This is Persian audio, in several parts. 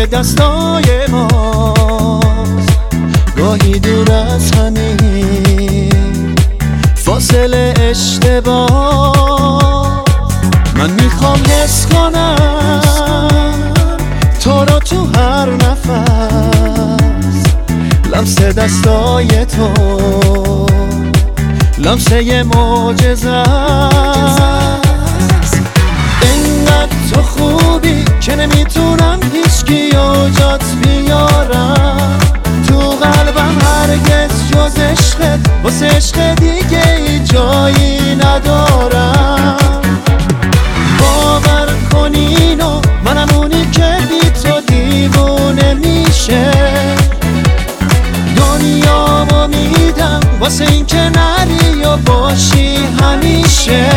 دستای ماست، گاهی دور از همین فاصله اشتباه. من میخوام حس کنم تو رو تو هر نفس، لمس دستای تو لمسه یه معجزه است. اینقدر تو خوبی که نمیتونم هیچکی جات بیارم تو قلبم، هرگز جز عشقت واسه عشق دیگه ای جایی ندارم. باور کن اینو، منم اونی که بی تو دیوونه میشه، دنیامو میدم واسه این که نری و باشی همیشه.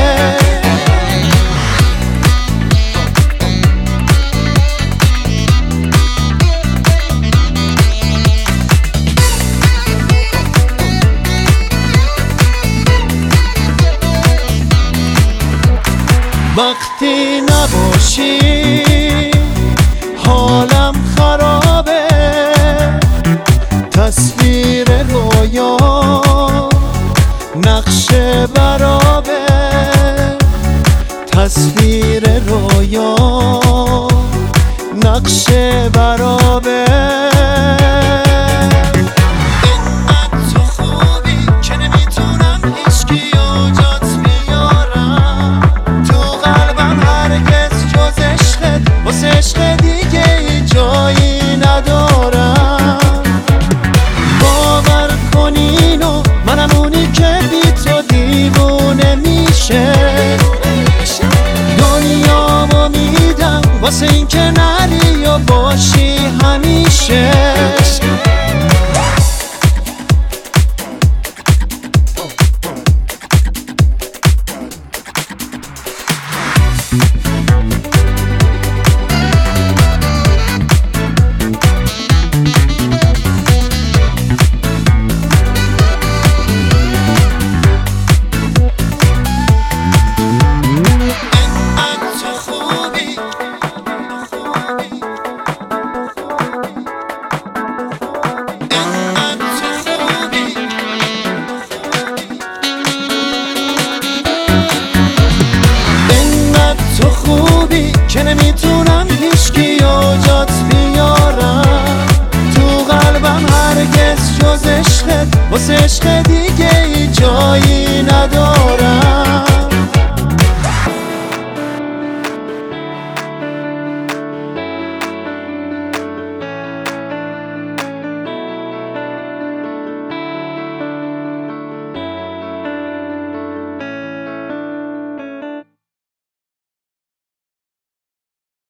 وقتی نباشی حالم خرابه، تصویر رویا نقشه برابه، تصویر رویا نقشه برابه. عشق دیگه ای جایی ندارم. باور کن اینو، منم اونی که بی تو دیوونه میشه، دنیامو میدم واسه این که نری و باشی همیشه. تو خوبی که نمیتونم هیچکی جات بیارم تو قلبم، هرگز جز عشقت واسه عشق دیگه ای جایی ندارم.